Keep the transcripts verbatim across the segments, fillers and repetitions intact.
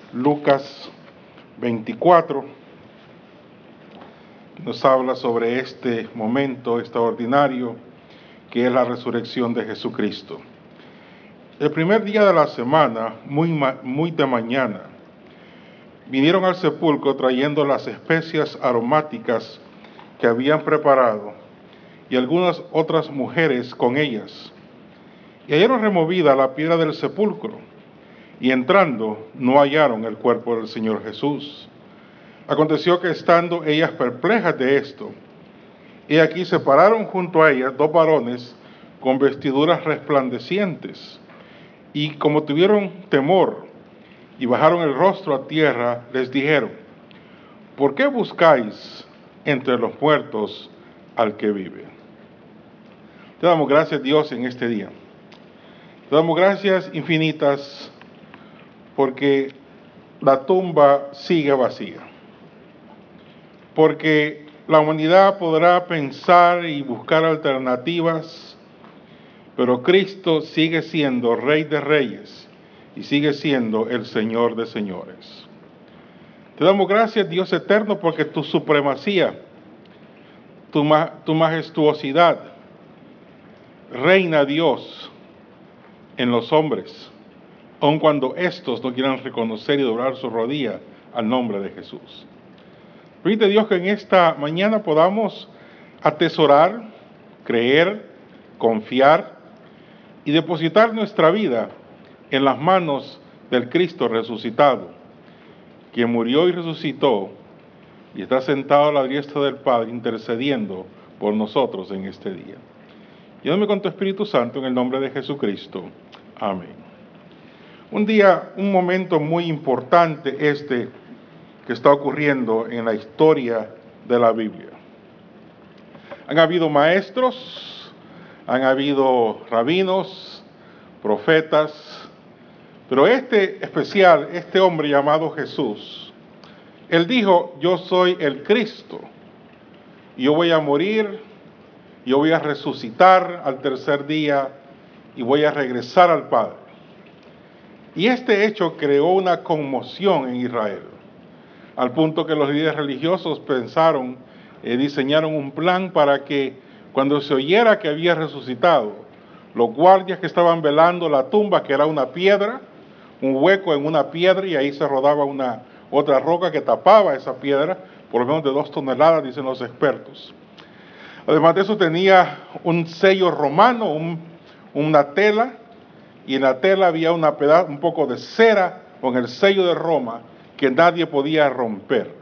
Lucas veinticuatro, nos habla sobre este momento extraordinario que es la resurrección de Jesucristo. El primer día de la semana, muy, muy de mañana, vinieron al sepulcro trayendo las especias aromáticas que habían preparado y algunas otras mujeres con ellas. Y hallaron removida la piedra del sepulcro, y entrando no hallaron el cuerpo del Señor Jesús. Aconteció que estando ellas perplejas de esto, y aquí se pararon junto a ellas dos varones con vestiduras resplandecientes, y como tuvieron temor y bajaron el rostro a tierra, les dijeron: ¿por qué buscáis entre los muertos al que vive? Te damos gracias, Dios, en este día. Te damos gracias infinitas porque la tumba sigue vacía. Porque la humanidad podrá pensar y buscar alternativas, pero Cristo sigue siendo Rey de Reyes y sigue siendo el Señor de Señores. Te damos gracias, Dios eterno, porque tu supremacía, tu, ma- tu majestuosidad, reina, Dios, en los hombres, aun cuando éstos no quieran reconocer y doblar su rodilla al nombre de Jesús. Permite, Dios, que en esta mañana podamos atesorar, creer, confiar y depositar nuestra vida en las manos del Cristo resucitado, quien murió y resucitó y está sentado a la diestra del Padre intercediendo por nosotros en este día. Lléname con tu Espíritu Santo en el nombre de Jesucristo. Amén. Un día, un momento muy importante este que está ocurriendo en la historia de la Biblia. Han habido maestros, han habido rabinos, profetas, pero este especial, este hombre llamado Jesús, él dijo: yo soy el Cristo, yo voy a morir, yo voy a resucitar al tercer día y voy a regresar al Padre. Y este hecho creó una conmoción en Israel, al punto que los líderes religiosos pensaron, eh, diseñaron un plan para que cuando se oyera que había resucitado, los guardias que estaban velando la tumba, que era una piedra, un hueco en una piedra, y ahí se rodaba una otra roca que tapaba esa piedra, por lo menos de dos toneladas, dicen los expertos. Además de eso tenía un sello romano, un, una tela, y en la tela había una peda- un poco de cera con el sello de Roma que nadie podía romper.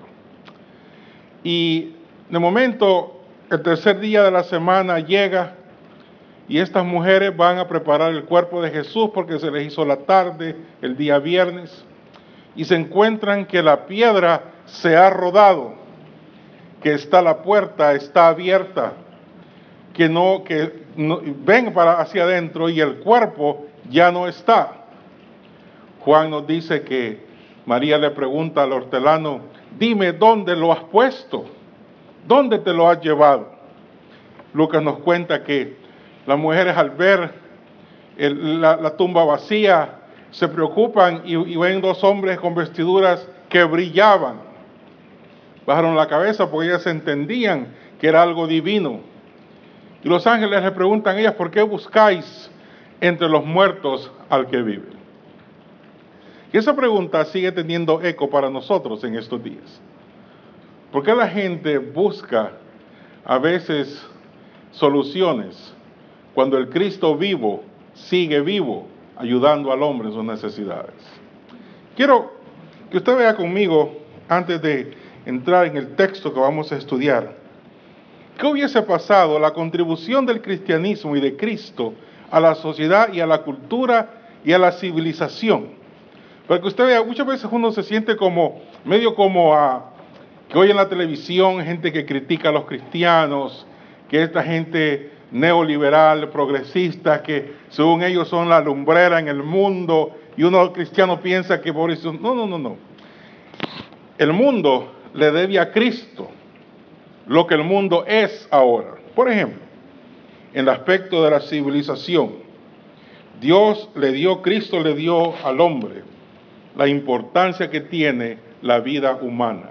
Y de momento, el tercer día de la semana llega y estas mujeres van a preparar el cuerpo de Jesús porque se les hizo la tarde el día viernes, y se encuentran que la piedra se ha rodado, que está la puerta, está abierta, que no, que no, ven para hacia adentro y el cuerpo ya no está. Juan nos dice que María le pregunta al hortelano: dime, ¿dónde lo has puesto? ¿Dónde te lo has llevado? Lucas nos cuenta que las mujeres, al ver el, la, la tumba vacía, se preocupan y, y ven dos hombres con vestiduras que brillaban. Bajaron la cabeza porque ellas entendían que era algo divino. Y los ángeles le preguntan a ellas: ¿por qué buscáis entre los muertos al que vive? Y esa pregunta sigue teniendo eco para nosotros en estos días. ¿Por qué la gente busca a veces soluciones cuando el Cristo vivo sigue vivo, ayudando al hombre en sus necesidades? Quiero que usted vea conmigo, antes de entrar en el texto que vamos a estudiar, ¿qué hubiese pasado la contribución del cristianismo y de Cristo a la sociedad y a la cultura y a la civilización? Para que usted vea, muchas veces uno se siente como, medio como a, que hoy en la televisión, gente que critica a los cristianos, que esta gente neoliberal, progresista, que según ellos son la lumbrera en el mundo, y uno cristiano piensa que por eso, no, no, no, no. El mundo le debe a Cristo lo que el mundo es ahora. Por ejemplo, en el aspecto de la civilización, Dios le dio, Cristo le dio al hombre la importancia que tiene la vida humana.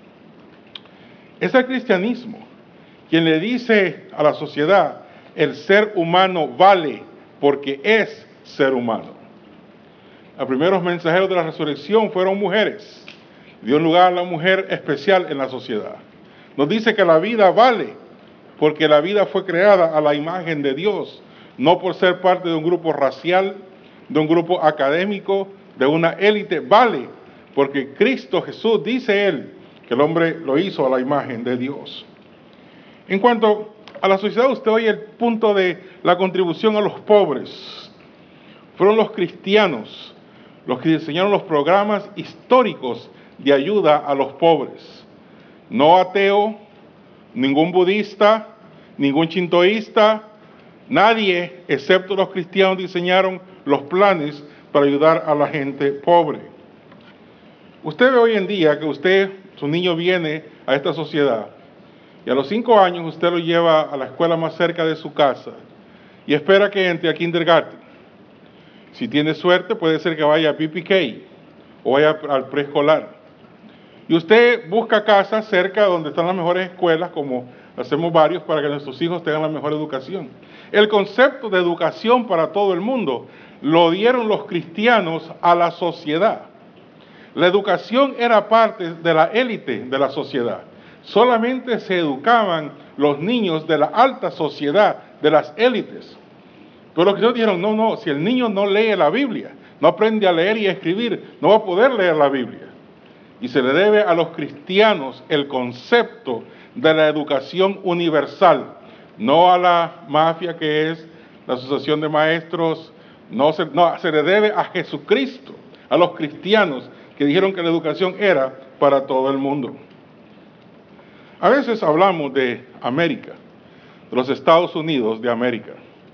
Es el cristianismo quien le dice a la sociedad: el ser humano vale porque es ser humano. Los primeros mensajeros de la resurrección fueron mujeres. Dio lugar a la mujer especial en la sociedad. Nos dice que la vida vale porque la vida fue creada a la imagen de Dios, no por ser parte de un grupo racial, de un grupo académico, de una élite. Vale porque Cristo Jesús, dice él, que el hombre lo hizo a la imagen de Dios. En cuanto a la sociedad, usted oye el punto de la contribución a los pobres. Fueron los cristianos los que diseñaron los programas históricos de ayuda a los pobres. No ateo, ningún budista, ningún shintoísta, nadie excepto los cristianos diseñaron los planes para ayudar a la gente pobre. Usted ve hoy en día que usted, su niño viene a esta sociedad y a los cinco años usted lo lleva a la escuela más cerca de su casa y espera que entre a kindergarten. Si tiene suerte, puede ser que vaya a P P K o vaya al preescolar. Y usted busca casas cerca donde están las mejores escuelas, como hacemos varios, para que nuestros hijos tengan la mejor educación. El concepto de educación para todo el mundo lo dieron los cristianos a la sociedad. La educación era parte de la élite de la sociedad. Solamente se educaban los niños de la alta sociedad, de las élites. Pero los cristianos dijeron: no, no, si el niño no lee la Biblia, no aprende a leer y a escribir, no va a poder leer la Biblia. Y se le debe a los cristianos el concepto de la educación universal, no a la mafia que es la asociación de maestros, no se, no, se le debe a Jesucristo, a los cristianos que dijeron que la educación era para todo el mundo. A veces hablamos de América, de los Estados Unidos de América,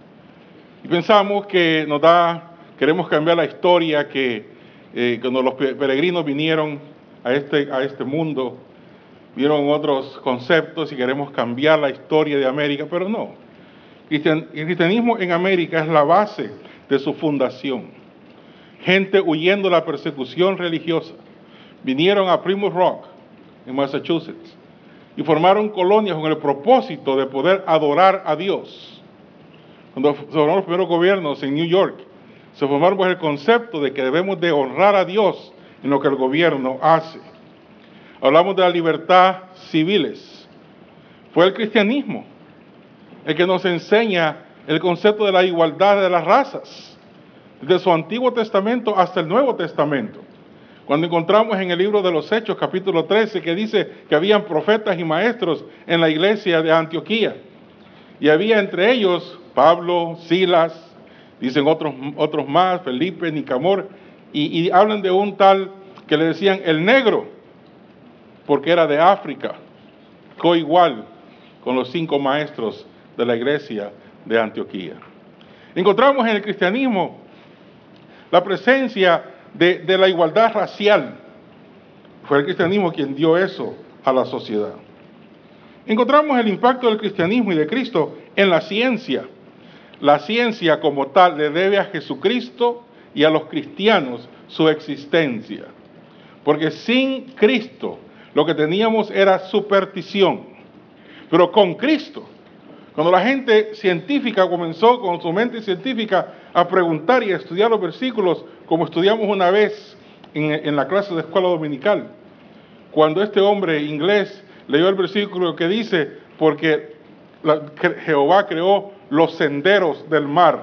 y pensamos que nos da, queremos cambiar la historia, que eh, cuando los peregrinos vinieron a este, a este mundo, vieron otros conceptos y queremos cambiar la historia de América, pero no. Cristian, el cristianismo en América es la base de su fundación. Gente huyendo de la persecución religiosa vinieron a Plymouth Rock, en Massachusetts, y formaron colonias con el propósito de poder adorar a Dios. Cuando se formaron los primeros gobiernos en New York, se formaron por el concepto de que debemos de honrar a Dios en lo que el gobierno hace. Hablamos de la libertad civiles. Fue el cristianismo el que nos enseña el concepto de la igualdad de las razas, desde su Antiguo Testamento hasta el Nuevo Testamento. Cuando encontramos en el libro de los Hechos, capítulo trece, que dice que habían profetas y maestros en la iglesia de Antioquía. Y había entre ellos Pablo, Silas, dicen otros, otros más, Felipe, Nicamor, y, y hablan de un tal que le decían el negro, porque era de África, coigual con los cinco maestros de la iglesia de Antioquía. Encontramos en el cristianismo la presencia de, de la igualdad racial. Fue el cristianismo quien dio eso a la sociedad. Encontramos el impacto del cristianismo y de Cristo en la ciencia. La ciencia como tal le debe a Jesucristo y a los cristianos su existencia. Porque sin Cristo lo que teníamos era superstición. Pero con Cristo, cuando la gente científica comenzó con su mente científica a preguntar y a estudiar los versículos, como estudiamos una vez en, en la clase de escuela dominical, cuando este hombre inglés leyó el versículo que dice, porque la, Jehová creó los senderos del mar.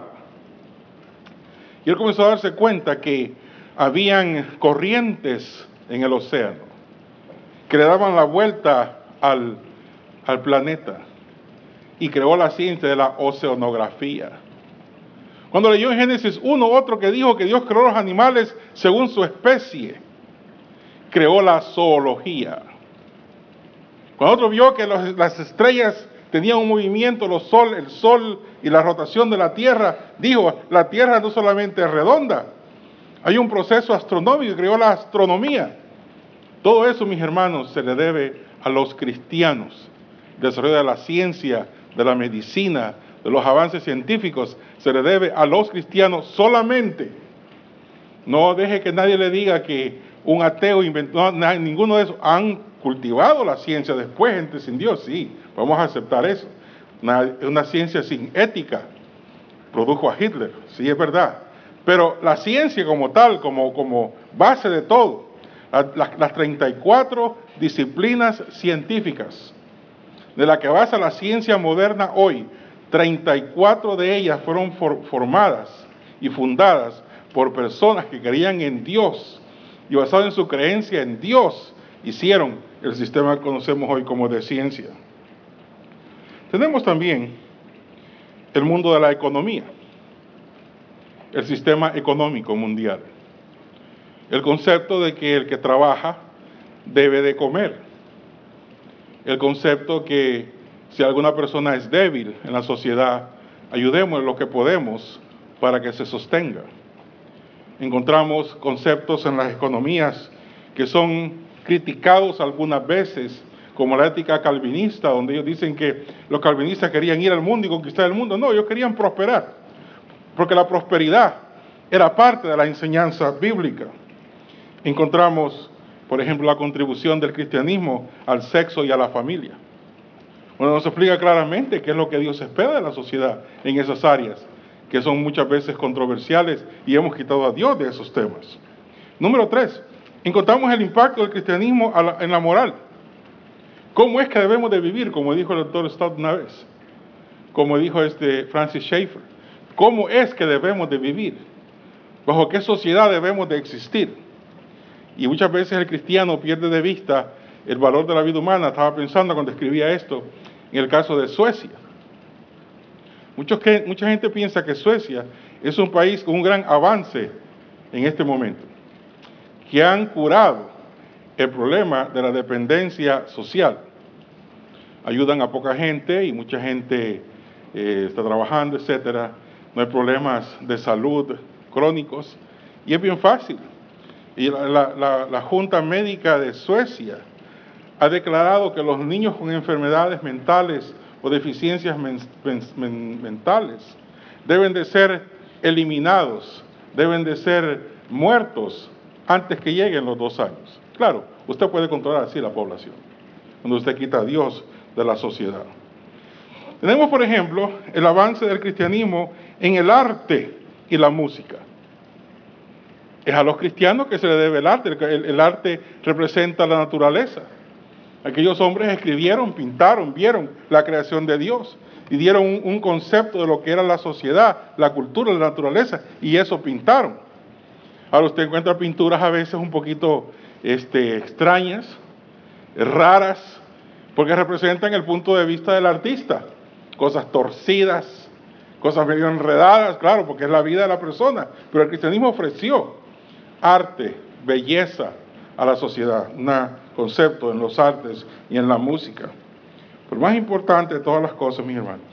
Y él comenzó a darse cuenta que habían corrientes en el océano que le daban la vuelta al, al planeta, y creó la ciencia de la oceanografía. Cuando leyó en Génesis uno, otro que dijo que Dios creó los animales según su especie, creó la zoología. Cuando otro vio que los, las estrellas tenían un movimiento, los sol, el sol y la rotación de la Tierra, dijo, la Tierra no solamente es redonda, hay un proceso astronómico, creó la astronomía. Todo eso, mis hermanos, se le debe a los cristianos. El desarrollo de la ciencia, de la medicina, de los avances científicos, se le debe a los cristianos solamente. No deje que nadie le diga que un ateo inventó, no, ninguno de esos. Han cultivado la ciencia después, gente sin Dios, sí, vamos a aceptar eso. Una, una ciencia sin ética produjo a Hitler, sí es verdad. Pero la ciencia como tal, como, como base de todo, la, la, las treinta y cuatro disciplinas científicas de las que basa la ciencia moderna hoy, treinta y cuatro de ellas fueron for, formadas y fundadas por personas que creían en Dios y basado en su creencia en Dios, hicieron el sistema que conocemos hoy como de ciencia. Tenemos también el mundo de la economía, el sistema económico mundial, el concepto de que el que trabaja debe de comer, el concepto que si alguna persona es débil en la sociedad, ayudemos en lo que podemos para que se sostenga. Encontramos conceptos en las economías que son criticados algunas veces, como la ética calvinista, donde ellos dicen que los calvinistas querían ir al mundo y conquistar el mundo. No, ellos querían prosperar, porque la prosperidad era parte de la enseñanza bíblica. Encontramos, por ejemplo, la contribución del cristianismo al sexo y a la familia. Bueno, nos explica claramente qué es lo que Dios espera de la sociedad en esas áreas, que son muchas veces controversiales y hemos quitado a Dios de esos temas. Número tres, encontramos el impacto del cristianismo a la, en la moral. ¿Cómo es que debemos de vivir? Como dijo el doctor Stott una vez, como dijo este Francis Schaeffer. ¿Cómo es que debemos de vivir? ¿Bajo qué sociedad debemos de existir? Y muchas veces el cristiano pierde de vista el valor de la vida humana. Estaba pensando cuando escribía esto en el caso de Suecia. Muchos que, mucha gente piensa que Suecia es un país con un gran avance en este momento, que han curado el problema de la dependencia social. Ayudan a poca gente y mucha gente eh, está trabajando, etcétera. No hay problemas de salud crónicos y es bien fácil. Y la, la, la, la Junta Médica de Suecia ha declarado que los niños con enfermedades mentales o deficiencias men, men, men, mentales deben de ser eliminados, deben de ser muertos antes que lleguen los dos años. Claro, usted puede controlar así la población, cuando usted quita a Dios de la sociedad. Tenemos, por ejemplo, el avance del cristianismo en el arte y la música. Es a los cristianos que se le debe el arte. El, el arte representa la naturaleza. Aquellos hombres escribieron, pintaron, vieron la creación de Dios y dieron un, un concepto de lo que era la sociedad, la cultura, la naturaleza, y eso pintaron. Ahora usted encuentra pinturas a veces un poquito este, extrañas, raras, porque representan el punto de vista del artista. Cosas torcidas, cosas medio enredadas, claro, porque es la vida de la persona. Pero el cristianismo ofreció arte, belleza a la sociedad, un concepto en los artes y en la música. Pero más importante de todas las cosas, mis hermanos,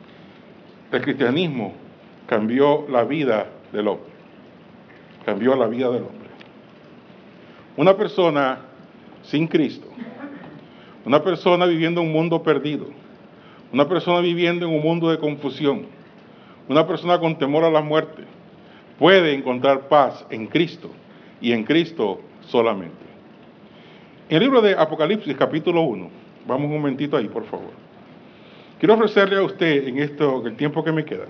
el cristianismo cambió la vida del hombre. Cambió la vida del hombre. Una persona sin Cristo, una persona viviendo en un mundo perdido, una persona viviendo en un mundo de confusión, una persona con temor a la muerte, puede encontrar paz en Cristo y en Cristo solamente. En el libro de Apocalipsis, capítulo uno, vamos un momentito ahí, por favor. Quiero ofrecerle a usted en esto, el tiempo que me queda,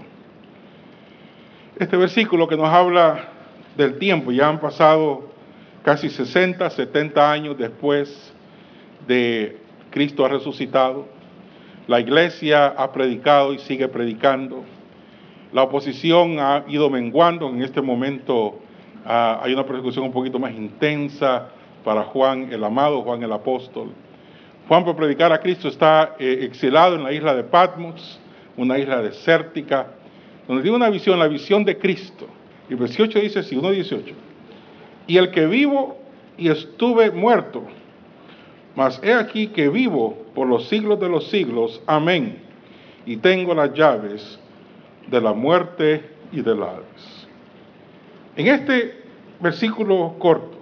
este versículo que nos habla del tiempo. Ya han pasado casi sesenta, setenta años después de Cristo ha resucitado. La iglesia ha predicado y sigue predicando. La oposición ha ido menguando. En este momento uh, hay una persecución un poquito más intensa para Juan el amado, Juan el apóstol. Juan, por predicar a Cristo, está eh, exilado en la isla de Patmos, una isla desértica, donde tiene una visión, la visión de Cristo. Y el dieciocho dice así, uno dieciocho. Y el que vivo y estuve muerto, mas he aquí que vivo por los siglos de los siglos, amén, y tengo las llaves de la muerte y del Hades. En este versículo corto,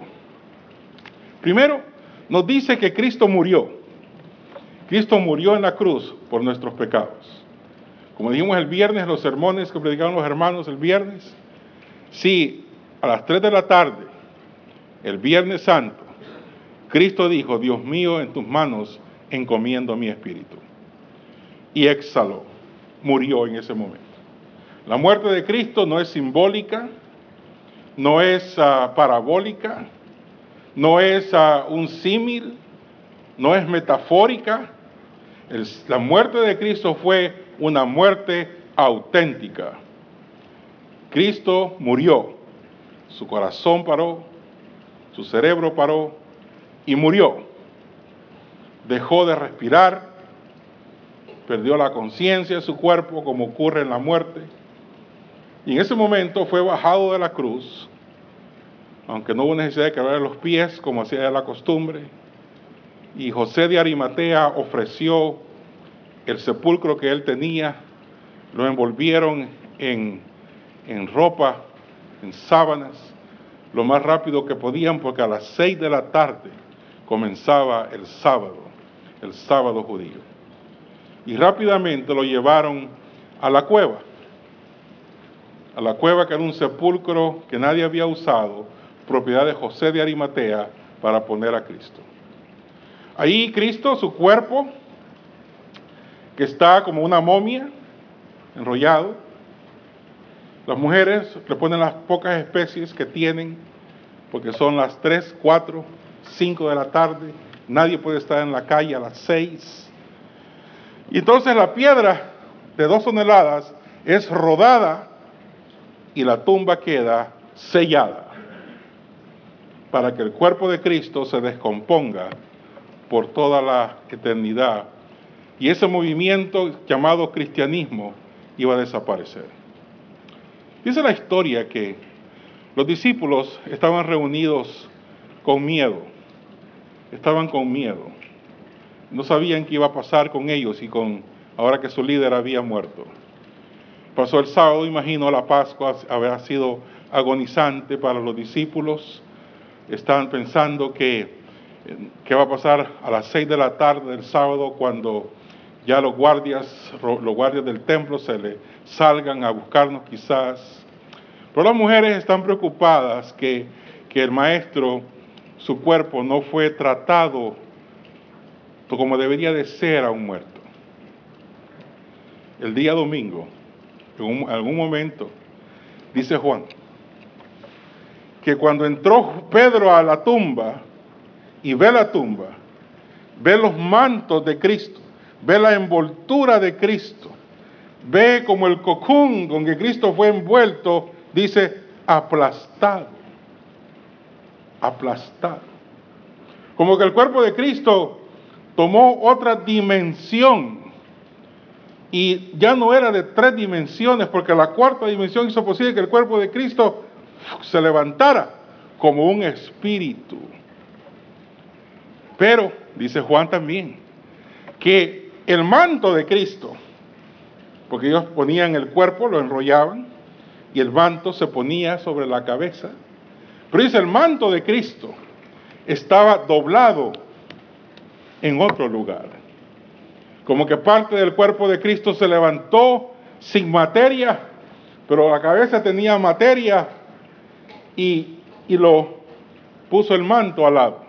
primero nos dice que Cristo murió. Cristo murió en la cruz por nuestros pecados. Como dijimos el viernes, los sermones que predicaron los hermanos el viernes, si a las tres de la tarde, el Viernes Santo, Cristo dijo: Dios mío, en tus manos encomiendo mi espíritu. Y exhaló, murió en ese momento. La muerte de Cristo no es simbólica, no es uh, parabólica, no es uh, un símil, no es metafórica. El, la muerte de Cristo fue una muerte auténtica. Cristo murió, su corazón paró, su cerebro paró y murió. Dejó de respirar, perdió la conciencia de su cuerpo, como ocurre en la muerte. Y en ese momento fue bajado de la cruz, aunque no hubo necesidad de quebrar los pies, como hacía de la costumbre. Y José de Arimatea ofreció el sepulcro que él tenía, lo envolvieron en, en ropa, en sábanas, lo más rápido que podían, porque a las seis de la tarde comenzaba el sábado, el sábado judío. Y rápidamente lo llevaron a la cueva, a la cueva que era un sepulcro que nadie había usado, propiedad de José de Arimatea, para poner a Cristo. Ahí Cristo, su cuerpo, que está como una momia, enrollado. Las mujeres le ponen las pocas especies que tienen, porque son las tres, cuatro, cinco de la tarde. Nadie puede estar en la calle a las seis. Y entonces la piedra de dos toneladas es rodada y la tumba queda sellada para que el cuerpo de Cristo se descomponga por toda la eternidad. Y ese movimiento llamado cristianismo iba a desaparecer. Dice la historia que los discípulos estaban reunidos con miedo. Estaban con miedo. No sabían qué iba a pasar con ellos y con ahora que su líder había muerto. Pasó el sábado, imagino, la Pascua había sido agonizante para los discípulos. Estaban pensando que qué va a pasar a las seis de la tarde del sábado, cuando ya los guardias, los guardias del templo se le salgan a buscarnos quizás. Pero las mujeres están preocupadas que, que el maestro, su cuerpo no fue tratado como debería de ser a un muerto. El día domingo, en un, algún momento, dice Juan, que cuando entró Pedro a la tumba y ve la tumba, ve los mantos de Cristo, ve la envoltura de Cristo, ve como el cocún con que Cristo fue envuelto, dice aplastado, aplastado. Como que el cuerpo de Cristo tomó otra dimensión y ya no era de tres dimensiones, porque la cuarta dimensión hizo posible que el cuerpo de Cristo se levantara como un espíritu. Pero, dice Juan también, que el manto de Cristo, porque ellos ponían el cuerpo, lo enrollaban, y el manto se ponía sobre la cabeza. Pero dice, el manto de Cristo estaba doblado en otro lugar. Como que parte del cuerpo de Cristo se levantó sin materia, pero la cabeza tenía materia y, y lo puso el manto al lado.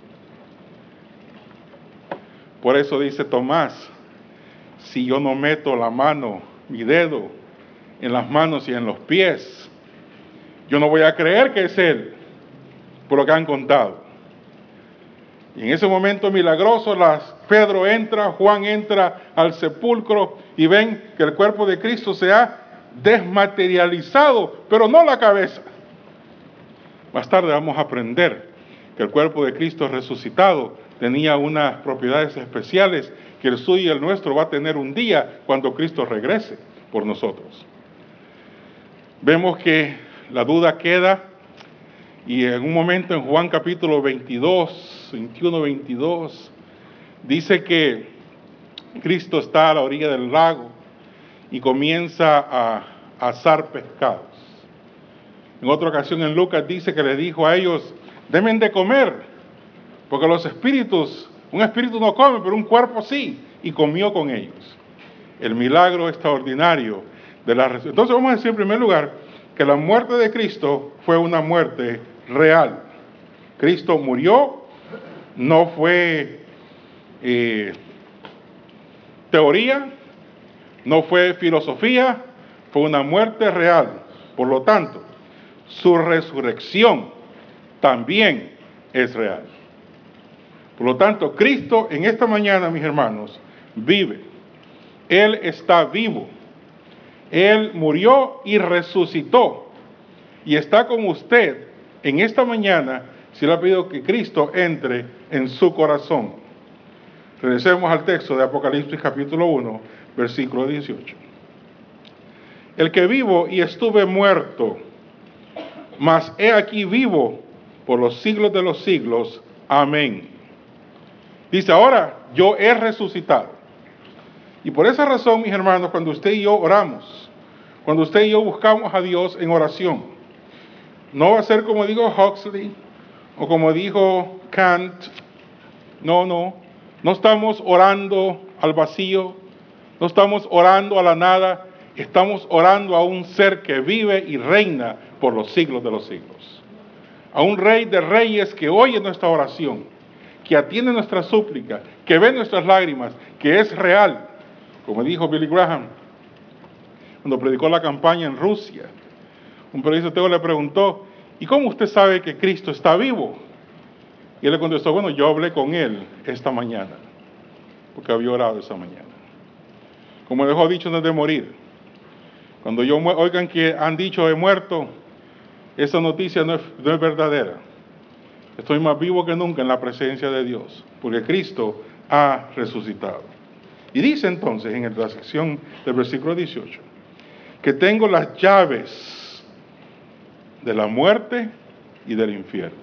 Por eso dice Tomás, si yo no meto la mano, mi dedo, en las manos y en los pies, yo no voy a creer que es Él, por lo que han contado. Y en ese momento milagroso, las, Pedro entra, Juan entra al sepulcro y ven que el cuerpo de Cristo se ha desmaterializado, pero no la cabeza. Más tarde vamos a aprender que el cuerpo de Cristo resucitado tenía unas propiedades especiales que el suyo y el nuestro va a tener un día cuando Cristo regrese por nosotros. Vemos que la duda queda y en un momento en Juan capítulo veintidós, veintiuno, veintidós, dice que Cristo está a la orilla del lago y comienza a, a asar pescados. En otra ocasión en Lucas dice que le dijo a ellos, deben de comer, porque los espíritus, un espíritu no come, pero un cuerpo sí, y comió con ellos. El milagro extraordinario de la resurrección. Entonces vamos a decir en primer lugar que la muerte de Cristo fue una muerte real. Cristo murió, no fue eh, teoría, no fue filosofía, fue una muerte real. Por lo tanto, su resurrección también es real. Por lo tanto, Cristo en esta mañana, mis hermanos, vive. Él está vivo. Él murió y resucitó. Y está con usted en esta mañana si le ha pedido que Cristo entre en su corazón. Regresemos al texto de Apocalipsis capítulo uno, versículo dieciocho. El que vivo y estuve muerto, mas he aquí vivo por los siglos de los siglos. Amén. Dice, ahora yo he resucitado. Y por esa razón, mis hermanos, cuando usted y yo oramos, cuando usted y yo buscamos a Dios en oración, no va a ser como dijo Huxley o como dijo Kant. No, no. No estamos orando al vacío. No estamos orando a la nada. Estamos orando a un ser que vive y reina por los siglos de los siglos. A un rey de reyes que oye nuestra oración, que atiende nuestra súplica, que ve nuestras lágrimas, que es real. Como dijo Billy Graham cuando predicó la campaña en Rusia. Un periodista ateo le preguntó, ¿y cómo usted sabe que Cristo está vivo? Y él le contestó, bueno, yo hablé con él esta mañana, porque había orado esa mañana. Como dejó dicho antes de morir, cuando yo oigan que han dicho he muerto, esa noticia no es, no es verdadera. Estoy más vivo que nunca en la presencia de Dios, porque Cristo ha resucitado. Y dice entonces en la sección del versículo dieciocho, que tengo las llaves de la muerte y del infierno.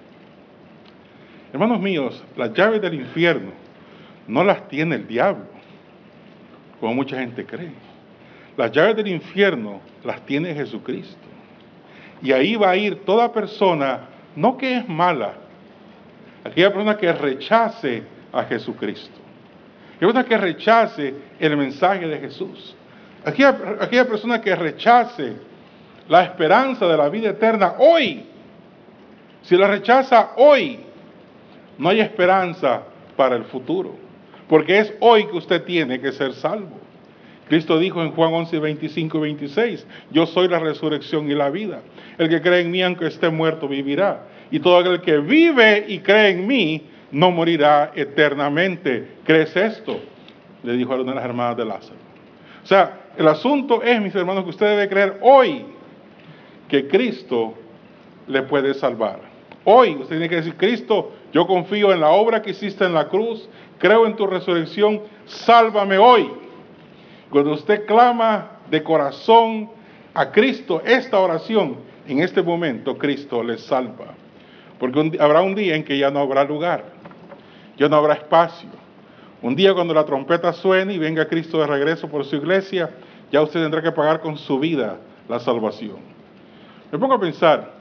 Hermanos míos, las llaves del infierno no las tiene el diablo, como mucha gente cree. Las llaves del infierno las tiene Jesucristo. Y ahí va a ir toda persona, no que es mala, aquella persona que rechace a Jesucristo, aquella persona que rechace el mensaje de Jesús, aquella, aquella persona que rechace la esperanza de la vida eterna hoy. Si la rechaza hoy, no hay esperanza para el futuro, porque es hoy que usted tiene que ser salvo. Cristo dijo en Juan once, veinticinco y veintiséis, yo soy la resurrección y la vida. El que cree en mí, aunque esté muerto, vivirá. Y todo aquel que vive y cree en mí, no morirá eternamente. ¿Crees esto? Le dijo a una de las hermanas de Lázaro. O sea, el asunto es, mis hermanos, que usted debe creer hoy que Cristo le puede salvar. Hoy usted tiene que decir, Cristo, yo confío en la obra que hiciste en la cruz, creo en tu resurrección, sálvame hoy. Cuando usted clama de corazón a Cristo esta oración, en este momento Cristo le salva. Porque un, habrá un día en que ya no habrá lugar, ya no habrá espacio. Un día cuando la trompeta suene y venga Cristo de regreso por su iglesia, ya usted tendrá que pagar con su vida la salvación. Me pongo a pensar,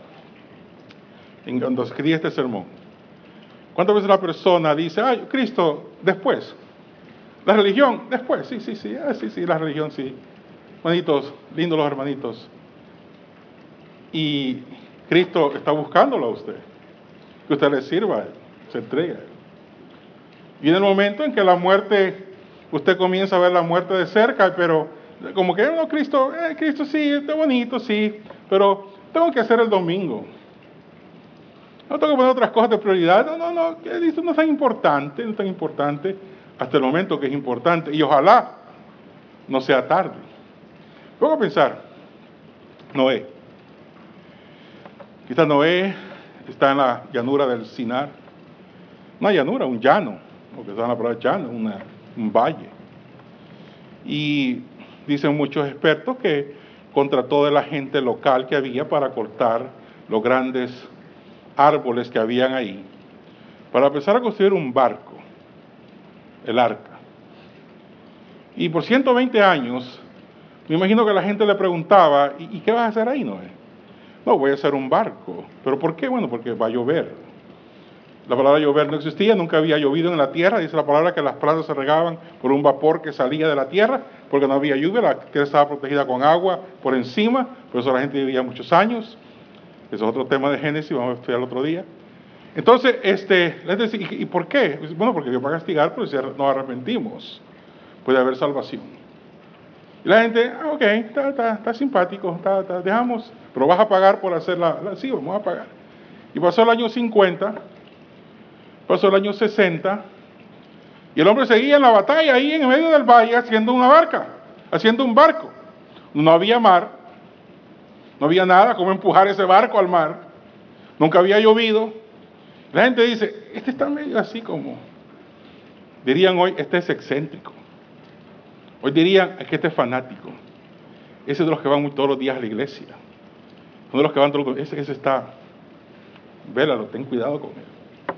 en cuando escribí este sermón, ¿cuántas veces la persona dice, ay, Cristo, después? La religión, después, sí, sí, sí, ah, sí, sí, la religión, sí. Hermanitos, lindos los hermanitos. Y Cristo está buscándolo a usted, que usted le sirva a Él, se entregue a Él. Viene el momento en que la muerte, usted comienza a ver la muerte de cerca, pero como que, no, Cristo, eh, Cristo sí, está bonito, sí, pero tengo que hacer el domingo. No tengo que poner otras cosas de prioridad. No, no, no, esto no es tan importante, no es tan importante hasta el momento que es importante. Y ojalá no sea tarde. Luego a pensar, Noé. Quizás Noé está en la llanura del Sinar. Una llanura, un llano, porque está en la palabra llano, una, un valle. Y dicen muchos expertos que contrató de la gente local que había para cortar los grandes árboles que habían ahí, para empezar a construir un barco, el arca. Y por ciento veinte años, me imagino que la gente le preguntaba, ¿y, ¿y qué vas a hacer ahí, Noé? No, voy a hacer un barco. ¿Pero por qué? Bueno, porque va a llover. La palabra llover no existía, nunca había llovido en la tierra. Dice la palabra que las plantas se regaban por un vapor que salía de la tierra, porque no había lluvia, la tierra estaba protegida con agua por encima, por eso la gente vivía muchos años. Eso es otro tema de Génesis, vamos a estudiar el otro día. Entonces, este, les decía, ¿y, ¿y por qué? Bueno, porque Dios va a castigar, pero si nos arrepentimos, puede haber salvación. Y la gente, ah, ok, está, está, está simpático, está, está, dejamos, pero vas a pagar por hacer la, la... Sí, vamos a pagar. Y pasó el año cincuenta, pasó el año sesenta, y el hombre seguía en la batalla ahí en medio del valle haciendo una barca, haciendo un barco. No había mar, no había nada, cómo empujar ese barco al mar, nunca había llovido. La gente dice, este está medio así como, dirían hoy, este es excéntrico. Hoy dirían, es que este es fanático. Ese es de los que van todos los días a la iglesia. Uno de los que van todos los días, ese, ese está, vélalo, ten cuidado con él.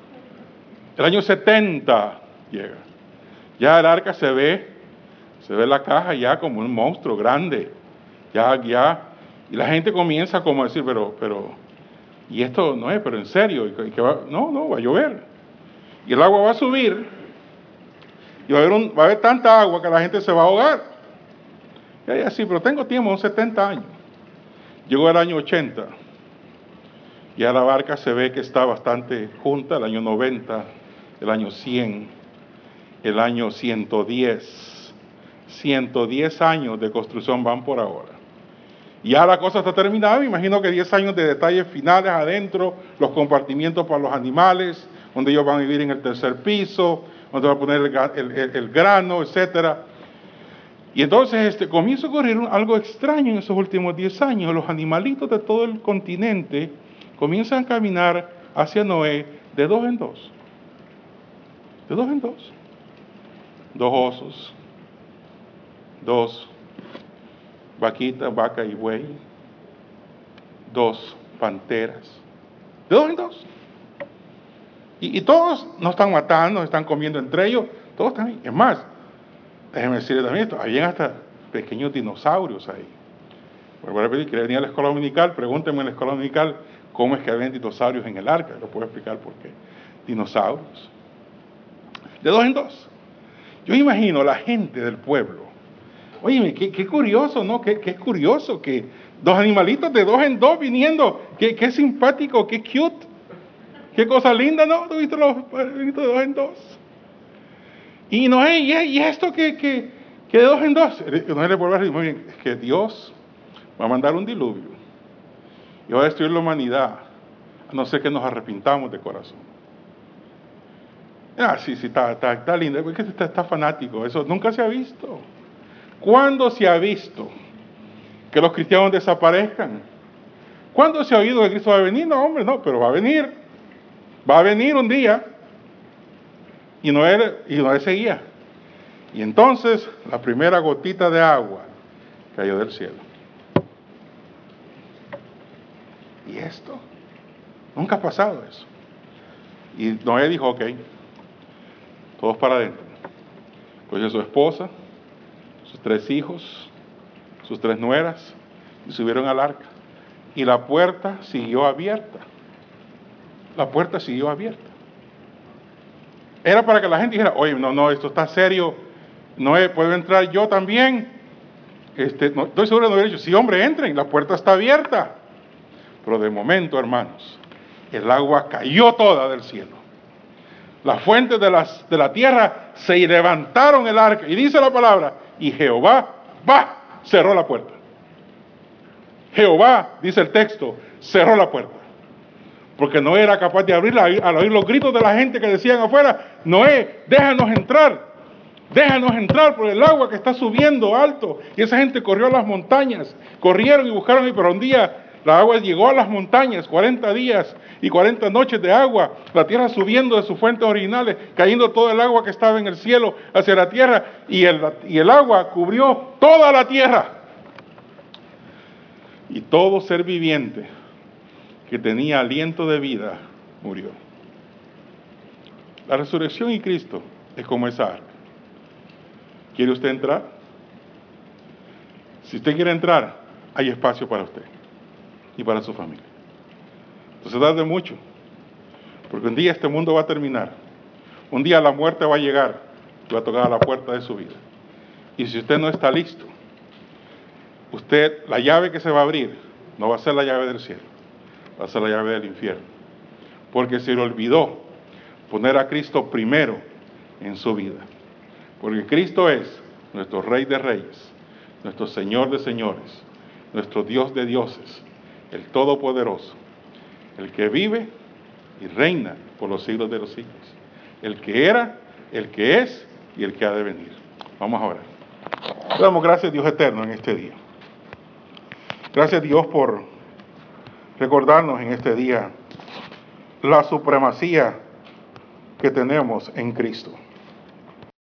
El año setenta llega. Ya el arca se ve, se ve la caja ya como un monstruo grande. Ya, ya, y la gente comienza como a decir, pero, pero, y esto no es, pero en serio, y que va, no, no, va a llover. Y el agua va a subir, y va a haber, un, va a haber tanta agua que la gente se va a ahogar. Y ahí así, pero tengo tiempo, son setenta años. Llegó el año ochenta. Ya la barca se ve que está bastante junta, el año noventa, el año cien, el año ciento diez. ciento diez años de construcción van por ahora. Ya la cosa está terminada, me imagino que diez años de detalles finales adentro, los compartimientos para los animales, donde ellos van a vivir en el tercer piso, donde van a poner el, el, el grano, etcétera. Y entonces este, comienza a ocurrir algo extraño en esos últimos diez años. Los animalitos de todo el continente comienzan a caminar hacia Noé de dos en dos. De dos en dos. Dos osos, dos vaquitas, vaca y buey, dos panteras, de dos en dos. Y, y todos no están matando, no están comiendo entre ellos, todos están ahí. Es más, déjenme decirles también esto, habían hasta pequeños dinosaurios ahí. Vuelvo a repetir, quería venir a la escuela dominical, pregúntenme en la escuela dominical cómo es que habían dinosaurios en el arca, lo puedo explicar por qué. Dinosaurios. De dos en dos. Yo imagino la gente del pueblo. Oye, qué, qué curioso, ¿no? Qué, qué curioso que dos animalitos de dos en dos viniendo. Qué, qué simpático, qué cute. Qué cosa linda, ¿no? ¿Tú viste los animalitos de dos en dos? Y no es, y, y esto que, que, que de dos en dos. No le vuelvo a decir, muy bien, es que Dios va a mandar un diluvio y va a destruir la humanidad, a no ser que nos arrepintamos de corazón. Ah, sí, sí, está, está, está lindo, es que está, está fanático, eso nunca se ha visto. ¿Cuándo se ha visto que los cristianos desaparezcan? ¿Cuándo se ha oído que Cristo va a venir? No, hombre, no, pero va a venir. Va a venir un día. Y Noé, y Noé seguía. Y entonces la primera gotita de agua cayó del cielo. ¿Y esto? Nunca ha pasado eso. Y Noé dijo, ok, todos para adentro. Cogió a su esposa, sus tres hijos, sus tres nueras, y subieron al arca. Y la puerta siguió abierta. La puerta siguió abierta. Era para que la gente dijera, oye, no, no, esto está serio, no puedo entrar yo también. Este, no, estoy seguro de no haber dicho, sí, hombre, entren, la puerta está abierta. Pero de momento, hermanos, el agua cayó toda del cielo. Las fuentes de, las, de la tierra se levantaron el arca. Y dice la palabra, y Jehová, va, cerró la puerta. Jehová, dice el texto, cerró la puerta. Porque no era capaz de abrirla. Al oír los gritos de la gente que decían afuera, Noé, déjanos entrar. Déjanos entrar por el agua que está subiendo alto. Y esa gente corrió a las montañas. Corrieron y buscaron, pero un día la agua llegó a las montañas, cuarenta días y cuarenta noches de agua, la tierra subiendo de sus fuentes originales, cayendo todo el agua que estaba en el cielo hacia la tierra, y el, y el agua cubrió toda la tierra. Y todo ser viviente que tenía aliento de vida murió. La resurrección y Cristo es como esa arca. ¿Quiere usted entrar? Si usted quiere entrar, hay espacio para usted y para su familia. Entonces, tarde mucho. Porque un día este mundo va a terminar. Un día la muerte va a llegar y va a tocar a la puerta de su vida. Y si usted no está listo, usted, la llave que se va a abrir no va a ser la llave del cielo, va a ser la llave del infierno. Porque se le olvidó poner a Cristo primero en su vida. Porque Cristo es nuestro Rey de Reyes, nuestro Señor de Señores, nuestro Dios de dioses, el Todopoderoso, el que vive y reina por los siglos de los siglos, el que era, el que es y el que ha de venir. Vamos a orar. Le damos gracias, Dios eterno, en este día. Gracias, Dios, por recordarnos en este día la supremacía que tenemos en Cristo.